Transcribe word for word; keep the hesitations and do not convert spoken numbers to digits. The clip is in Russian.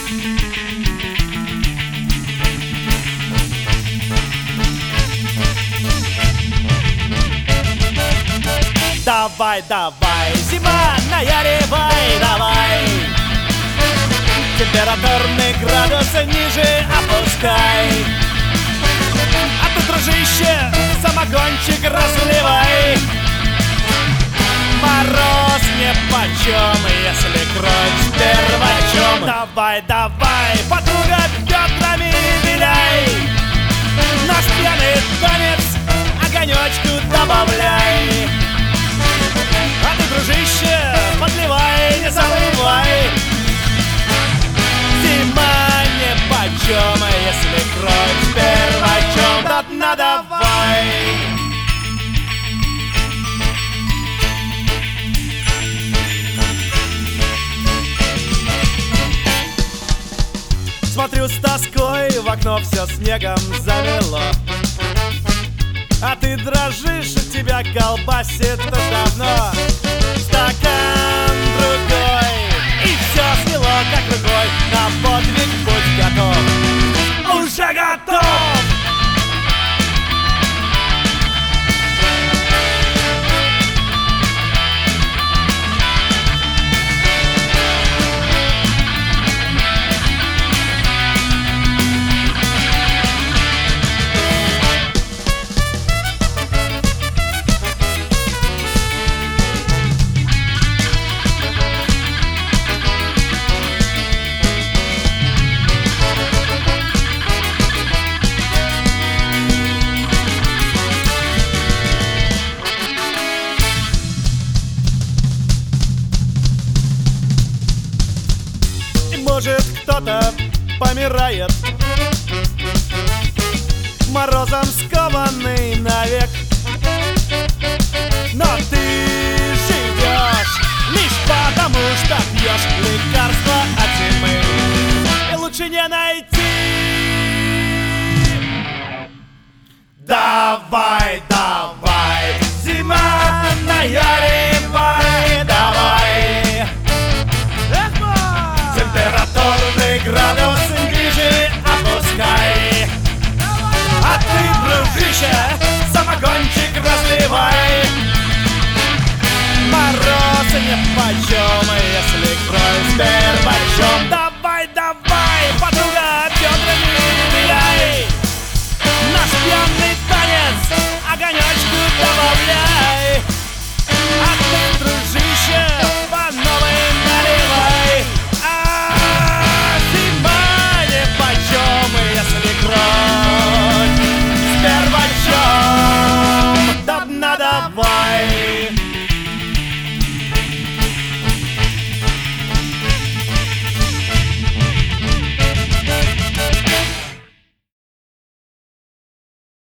Давай, давай, зима, наяривай, давай. Температурный градус ниже опускай. А ты, дружище, самогончик разливай. Мороз нипочем, если кровь первачом. Давай, давай, подруга, бедрами виляй. Наш пьяный танец огонечку добавляй. А ты, дружище, подливай, не забывай. Зима нипочем, если кровь первачом. До дна давай. Смотрю с тоской, в окно все снегом замело. А ты дрожишь, тебя колбасит давно. Стакан другой, и все сняло как рукой. На подвиг будь готов. Уже готов! Может, кто-то помирает, морозом скованный навек. Но ты живешь лишь потому, что пьешь лекарства от зимы, и лучше не найти. Давай, давай, зима, наяривай, давай. Температурный градус ниже опускай. А ты, дружище, самогончик разливай. Мороз нипочем, если кровь первачом. Давай, давай, подруга, бедрами виляй. Наш пьяный танец огонечку добавляй. А ты, дружище, по новой наливай. Если кровь с первачом, до дна давай.